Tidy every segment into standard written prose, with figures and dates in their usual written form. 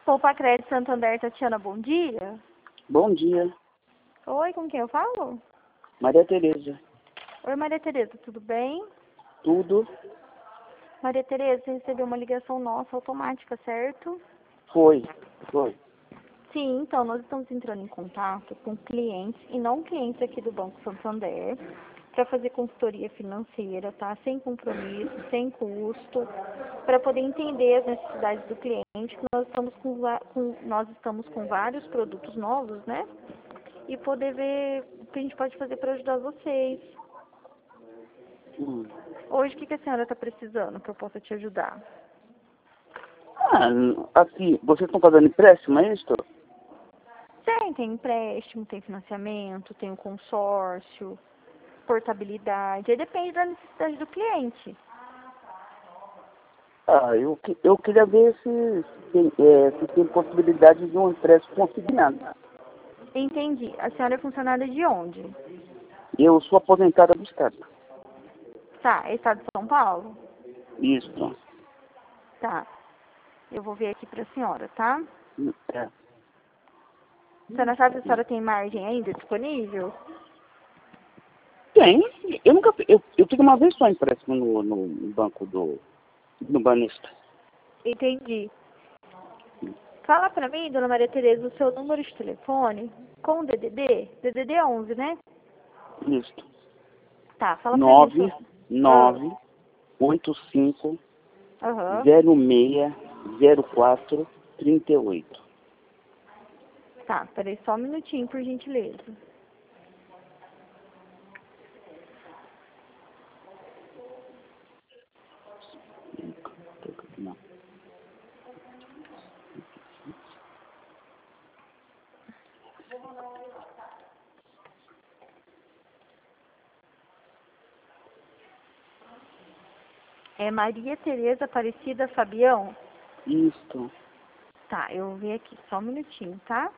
Poupa Crédito Santander, Tatiana, bom dia. Bom dia, Oi, com quem eu falo? Maria Tereza. Oi, Maria Tereza, tudo bem? Tudo Maria Tereza, você recebeu uma ligação nossa automática, certo? foi. Sim, então nós estamos entrando em contato com clientes e não clientes aqui do Banco Santander para fazer consultoria financeira, tá? Sem compromisso, sem custo, para poder entender as necessidades do cliente. Que nós estamos com vários produtos novos, né? E poder ver o que a gente pode fazer para ajudar vocês. Hoje, o que a senhora está precisando que eu possa te ajudar? Aqui, vocês estão fazendo empréstimo, é isso? Tem empréstimo, tem financiamento, tem o consórcio, portabilidade. Aí depende da necessidade do cliente. Eu queria ver se tem possibilidade de um empréstimo consignado. Entendi. A senhora é funcionária de onde? Eu sou aposentada do Estado. Tá, é estado de São Paulo? Isso. Tá. Eu vou ver aqui pra senhora, tá? É. A senhora sabe se a senhora tem margem ainda disponível? Tem. Eu tive uma vez só empréstimo no banco no Banista. Entendi. Fala pra mim, dona Maria Tereza, o seu número de telefone com o DDD? DDD é 11, né? Isso. Tá, fala pra mim. 9985 Aham. 060438. Tá, peraí só um minutinho, por gentileza. Não. É Maria Tereza Aparecida Fabião? Isso. Tá, eu vou ver aqui, só um minutinho, tá?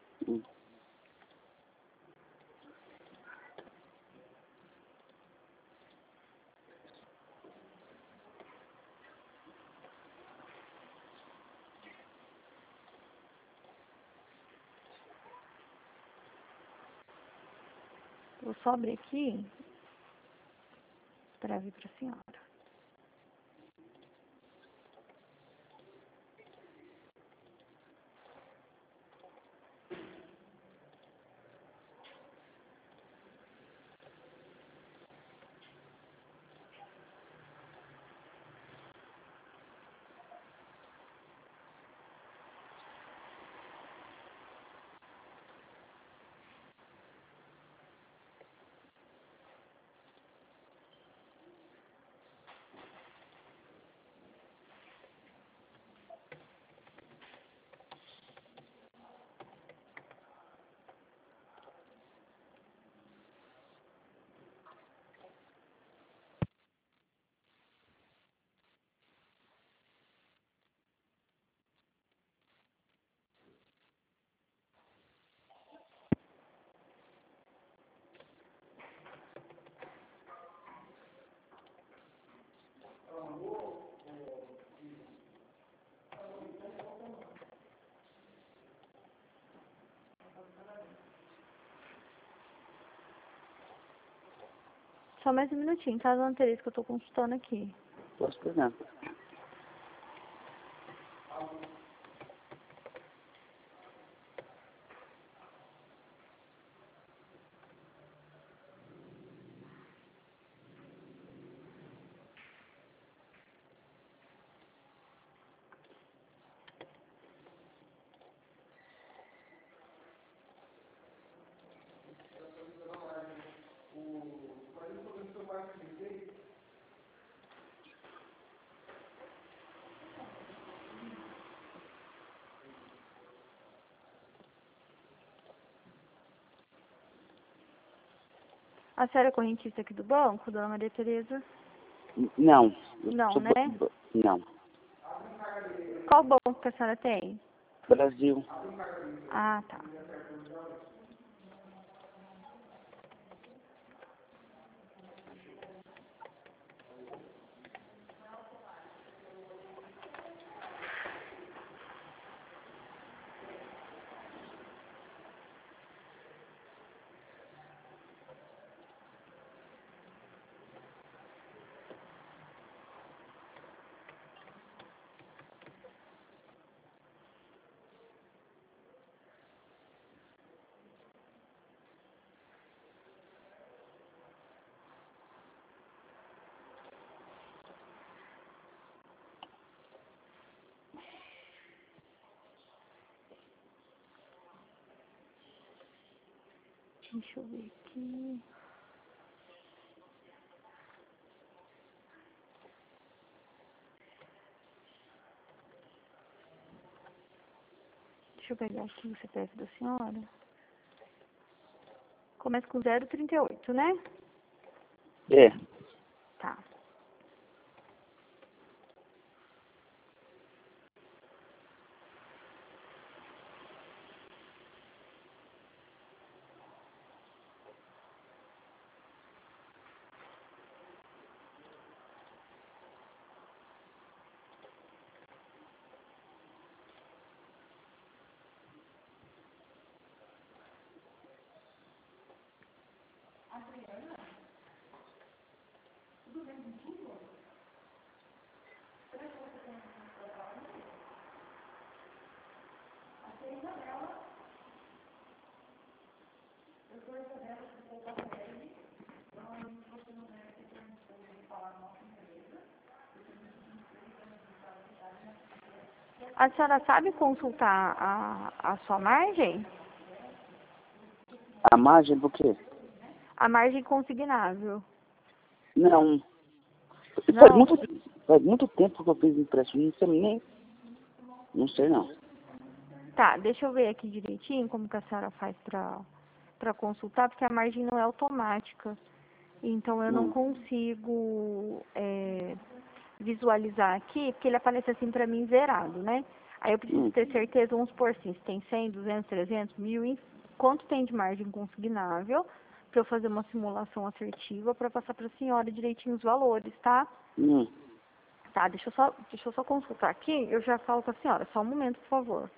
Vou só abrir aqui para vir para a senhora. Só mais um minutinho, tá, dona Tereza, que eu tô consultando aqui. Posso pegar. A senhora é correntista aqui do banco, dona Maria Tereza? Não. Não, né? Não. Qual banco que a senhora tem? Brasil. Ah, tá. Deixa eu ver aqui. Deixa eu pegar aqui o CPF da senhora. Começa com 038, né? É. Tá. A senhora sabe consultar a sua margem? A margem do quê? A margem consignável. Não. Não? Faz muito tempo que eu fiz empréstimo. Não sei nem. Não sei não. Tá, deixa eu ver aqui direitinho como que a senhora faz pra consultar, porque a margem não é automática. Então eu não Hum. consigo visualizar aqui, porque ele aparece assim pra mim zerado, né? Aí eu preciso Hum. ter certeza, vamos supor assim, se tem 100, 200, 300, 1000, quanto tem de margem consignável, pra eu fazer uma simulação assertiva pra passar pra senhora direitinho os valores, tá? Hum. Tá, deixa eu só consultar aqui, eu já falo com a senhora, só um momento, por favor.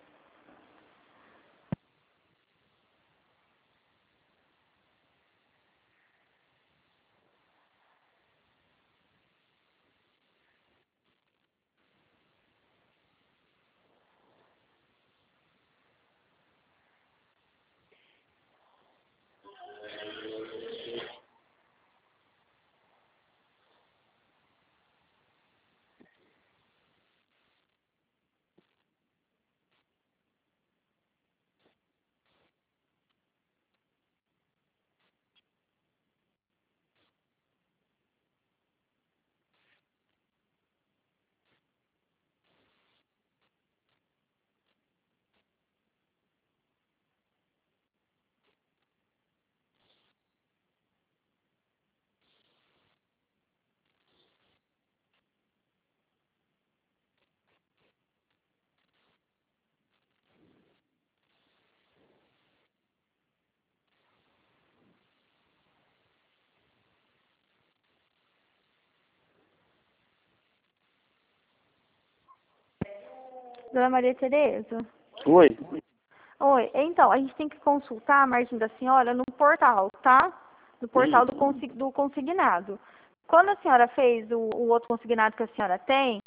Dona Maria Tereza? Oi. Oi, então, a gente tem que consultar a margem da senhora no portal, tá? No portal do consignado. Quando a senhora fez o outro consignado que a senhora tem,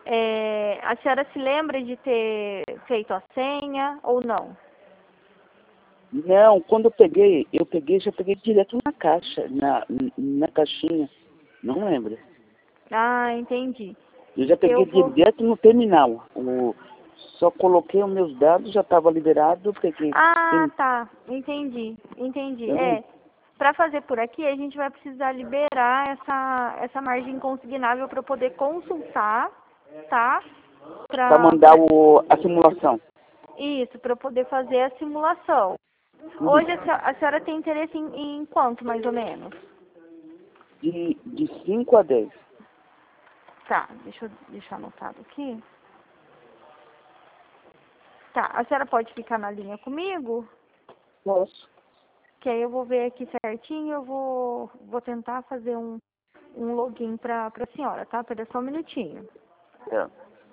a senhora se lembra de ter feito a senha ou não? Não, quando já peguei direto na caixa, na caixinha. Não lembro. Ah, entendi. Eu já Eu peguei vou... direto no terminal. Só coloquei os meus dados, já estava liberado, peguei. Ah, tá. Entendi, entendi. Eu não, Para fazer por aqui, a gente vai precisar liberar essa margem consignável para poder consultar, tá? para Pra, mandar pra, a simulação. isso, para poder fazer a simulação. Uhum. Hoje a senhora tem interesse em quanto, mais ou menos? De 5 a 10. Tá, deixa eu deixar anotado aqui. Tá, a senhora pode ficar na linha comigo? Posso. Que aí eu vou ver aqui certinho, eu vou tentar fazer um login pra senhora, tá? Pera só um minutinho. É.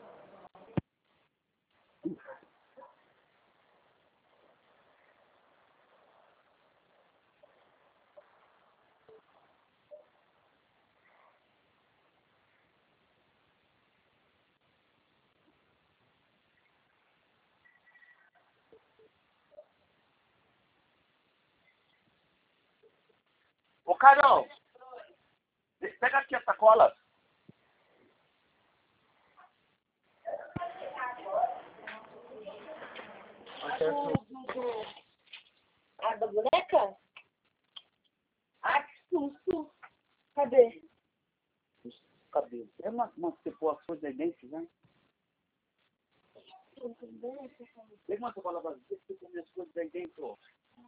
Ô, Carol, pega aqui a sacola. A da boneca? Cadê? Os cabelos. É uma separação de dentes, né? Levanta a palavra, você come as coisas aí dentro.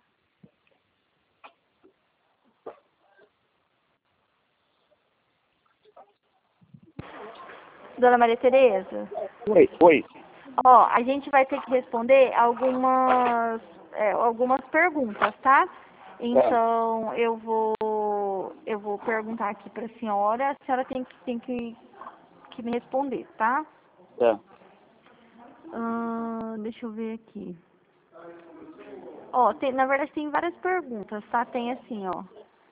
Dona Maria Tereza? Oi. Ó, a gente vai ter que responder algumas perguntas, tá? Então, eu vou perguntar aqui para a senhora tem que me responder, tá? Tá. Deixa eu ver aqui. Ó, na verdade tem várias perguntas, tá? Tem assim, ó.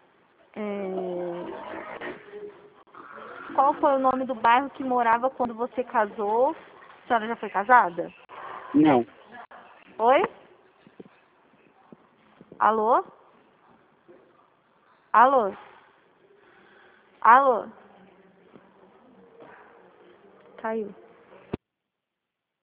Qual foi o nome do bairro que morava quando você casou? A senhora já foi casada? Não. Oi? Alô? Alô? Alô? Caiu.